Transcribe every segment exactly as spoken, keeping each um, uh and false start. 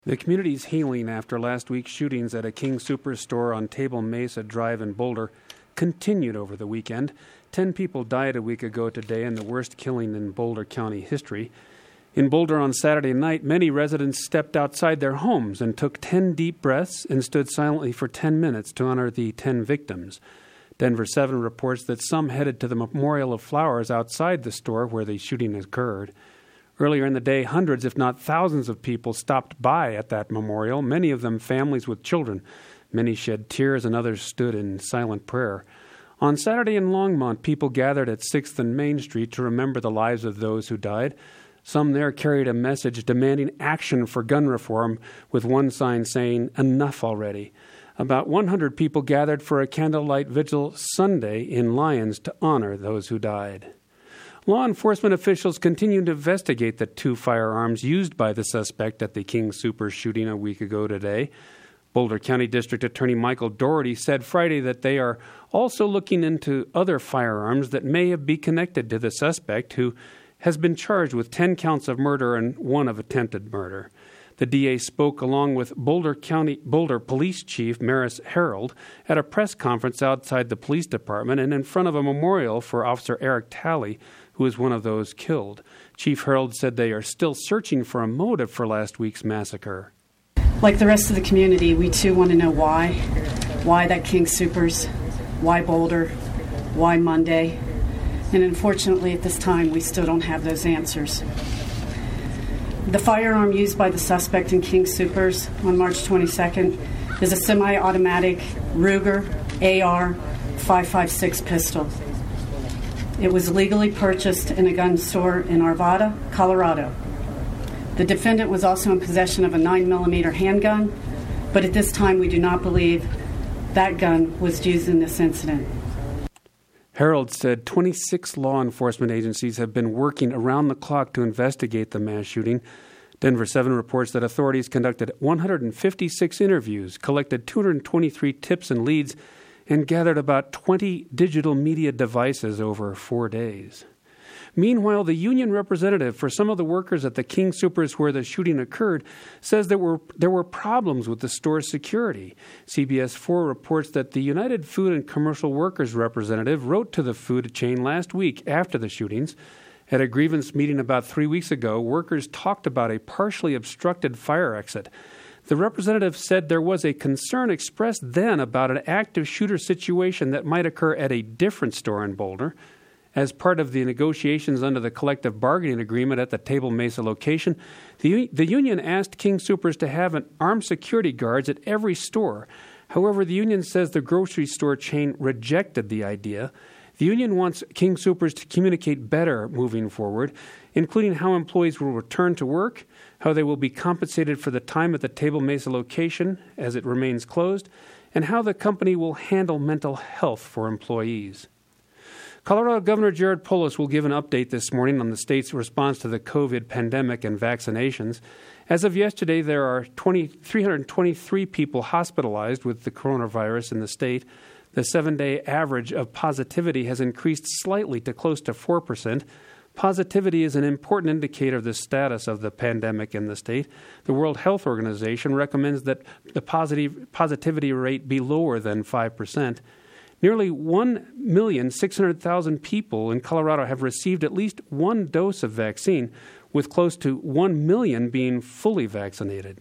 The community's healing after last week's shootings at a King Soopers store on Table Mesa Drive in Boulder continued over the weekend. Ten people died a week ago today in the worst killing in Boulder County history. In Boulder on Saturday night, many residents stepped outside their homes and took ten deep breaths and stood silently for ten minutes to honor the ten victims. Denver seven reports that some headed to the memorial of flowers outside the store where the shooting occurred. Earlier in the day, hundreds, if not thousands of people stopped by at that memorial, many of them families with children. Many shed tears and others stood in silent prayer. On Saturday in Longmont, people gathered at sixth and Main Street to remember the lives of those who died. Some there carried a message demanding action for gun reform, with one sign saying, "Enough already." About one hundred people gathered for a candlelight vigil Sunday in Lyons to honor those who died. Law enforcement officials continue to investigate the two firearms used by the suspect at the King Soopers shooting a week ago today. Boulder County District Attorney Michael Doherty said Friday that they are also looking into other firearms that may have been connected to the suspect, who has been charged with ten counts of murder and one of attempted murder. The D A spoke along with Boulder County Boulder Police Chief Maris Harold at a press conference outside the police department and in front of a memorial for Officer Eric Talley, who is one of those killed. Chief Harold said they are still searching for a motive for last week's massacre. Like the rest of the community, we too want to know why. Why that King Soopers? Why Boulder? Why Monday? And unfortunately, at this time, we still don't have those answers. The firearm used by the suspect in King Soopers on March twenty-second is a semi-automatic Ruger A R five five six pistol. It was legally purchased in a gun store in Arvada, Colorado. The defendant was also in possession of a nine millimeter handgun, but at this time we do not believe that gun was used in this incident. Harold said twenty-six law enforcement agencies have been working around the clock to investigate the mass shooting. Denver seven reports that authorities conducted one hundred fifty-six interviews, collected two hundred twenty-three tips and leads, and gathered about twenty digital media devices over four days. Meanwhile, the union representative for some of the workers at the King Soopers where the shooting occurred says there were there were problems with the store's security. C B S four reports that the United Food and Commercial Workers representative wrote to the food chain last week after the shootings. At a grievance meeting about three weeks ago, workers talked about a partially obstructed fire exit. The representative said there was a concern expressed then about an active shooter situation that might occur at a different store in Boulder. As part of the negotiations under the collective bargaining agreement at the Table Mesa location, the, the union asked King Soopers to have an armed security guards at every store. However, the union says the grocery store chain rejected the idea. The union wants King Soopers to communicate better moving forward, including how employees will return to work, how they will be compensated for the time at the Table Mesa location as it remains closed, and how the company will handle mental health for employees. Colorado Governor Jared Polis will give an update this morning on the state's response to the COVID pandemic and vaccinations. As of yesterday, there are three hundred twenty-three people hospitalized with the coronavirus in the state. The seven-day average of positivity has increased slightly to close to four percent. Positivity is an important indicator of the status of the pandemic in the state. The World Health Organization recommends that the positive positivity rate be lower than five percent. Nearly one million six hundred thousand people in Colorado have received at least one dose of vaccine, with close to one million being fully vaccinated.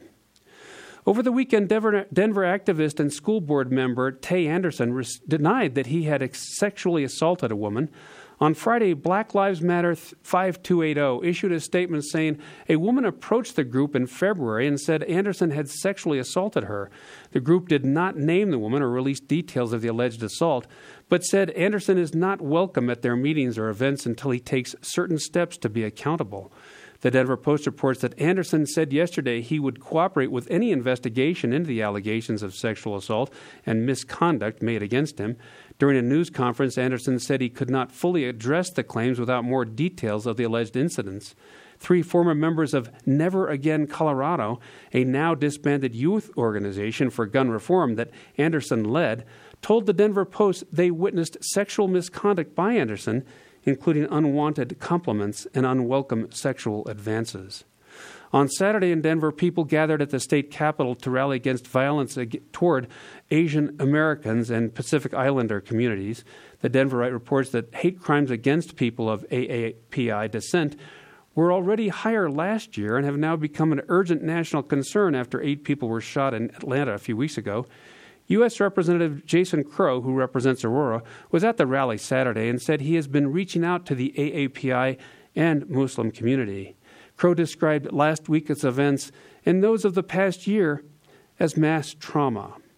Over the weekend, Denver, Denver activist and school board member Tay Anderson res- denied that he had ex- sexually assaulted a woman. On Friday, Black Lives Matter five two eight zero issued a statement saying a woman approached the group in February and said Anderson had sexually assaulted her. The group did not name the woman or release details of the alleged assault, but said Anderson is not welcome at their meetings or events until he takes certain steps to be accountable. The Denver Post reports that Anderson said yesterday he would cooperate with any investigation into the allegations of sexual assault and misconduct made against him. During a news conference, Anderson said he could not fully address the claims without more details of the alleged incidents. Three former members of Never Again Colorado, a now disbanded youth organization for gun reform that Anderson led, told the Denver Post they witnessed sexual misconduct by Anderson, including unwanted compliments and unwelcome sexual advances. On Saturday in Denver, people gathered at the state capitol to rally against violence ag- toward Asian Americans and Pacific Islander communities. The Denverite reports that hate crimes against people of A A P I descent were already higher last year and have now become an urgent national concern after eight people were shot in Atlanta a few weeks ago. U S Representative Jason Crow, who represents Aurora, was at the rally Saturday and said he has been reaching out to the A A P I and Muslim community. Crow described last week's events and those of the past year as mass trauma.